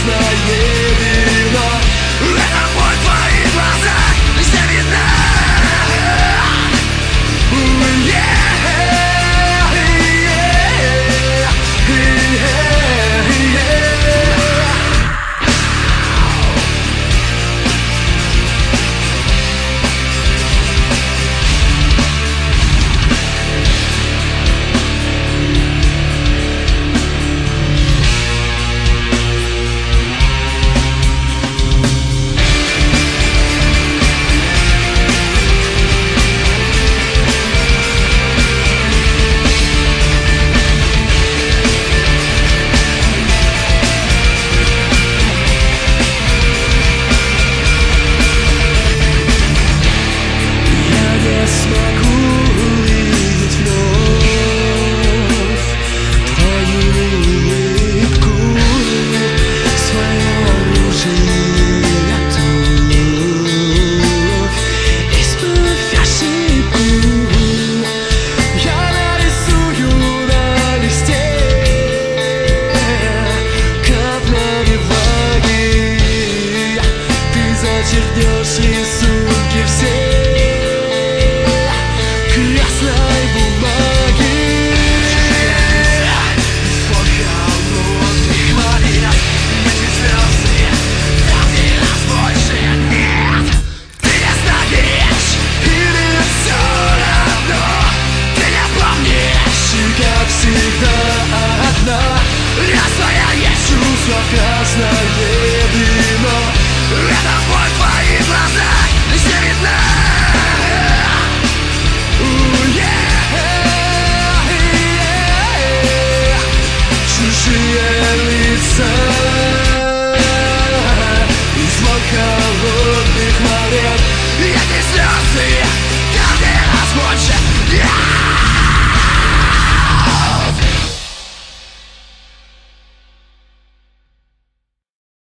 красное вино. Это боль в твоих глазах, все видно. Зачеркнешь рисунки все красной бумаги. Звук холодных морей, эти звезды, там где нас больше нет. Ты не знаешь, или все равно ты не помнишь. И как всегда одна растворяешь чувство красное вино. Это боль в твоих глазах, все видно. Чужие лица и звук холодных морей. Эти слезы